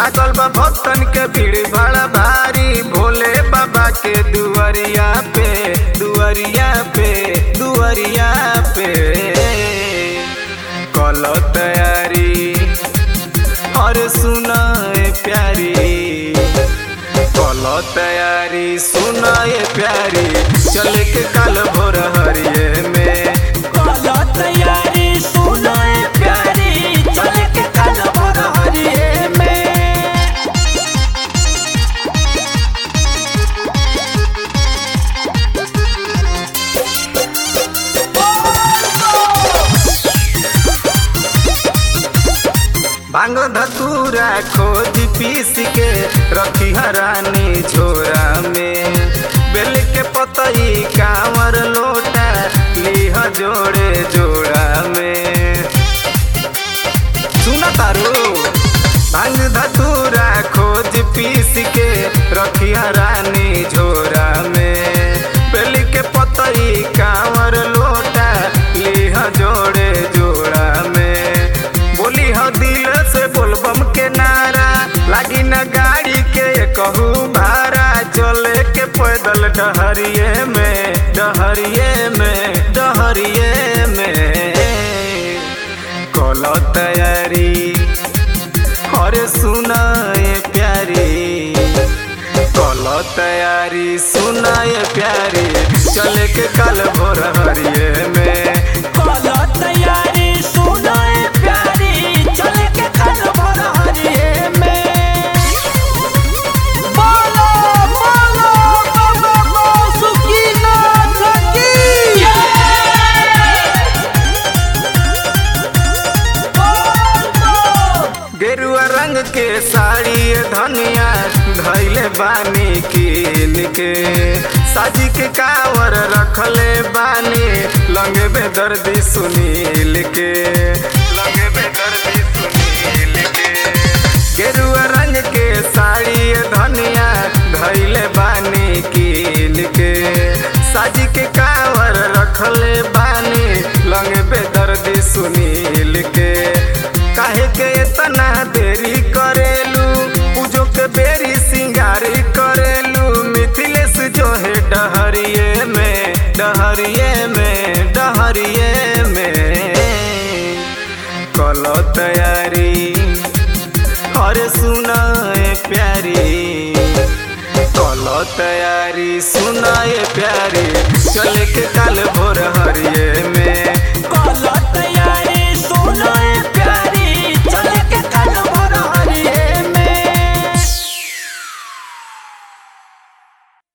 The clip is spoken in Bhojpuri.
लागल बा भक्तन के भीड़ बड़ा भारी भोले बाबा के दुआरिया पे दुआरिया पे दुआरिया पे कलो तैयारी और सुनाए प्यारी कलो तैयारी सुनाए प्यारी चले के काल भोर हरिये में कलो तैयारी सुनाए प्यारी चले के काल भोर हरिये में। भांग धतूरा खोज पीस के रखी हरानी झोरा में बेल के पतई कांवर लोटा लीह जोड़े जोड़ा में सुना तारू भांग धतूरा खोज पीस के रखी हरानी झोरा में बेल के पतई कांवर लोटा लीह जोड़े जोड़ा में बोली हो दिल से बोलबम के नारा लागी न गाड़ी के कहू भारा चले के पैदल डहरिए में डहरिए में डहरिए में कलो तैयारी और सुनाए प्यारी कलो तैयारी सुनाए प्यारी चले के काल भोर हरिये में कलो तैयारी सुनाए प्यारी चले के काल भोर हरिये में। बोलो बोलो बाबा बासुकीनाथ की गेरुआ रंग के साड़ी धनिया धैले बानी कीन के साजी के कावर रखले बानी लंगे में दर्दी सुनील के लंगे में दर्दी सुनील के गेरुआ रंग के साड़ी धनिया धैले बानी कीन के साजी के कावर रखले बानी लंगे में दर्दी सुनील के काहे के इतना देरी करेलू पूजो के बेरी सिंगारी करेलू मिथिलेश जो है डहरिए में डहरिए में डहरिए में कलो तैयारी और सुनाए प्यारी कलो तैयारी सुनाए प्यारी चले के काल भोर हरिये में।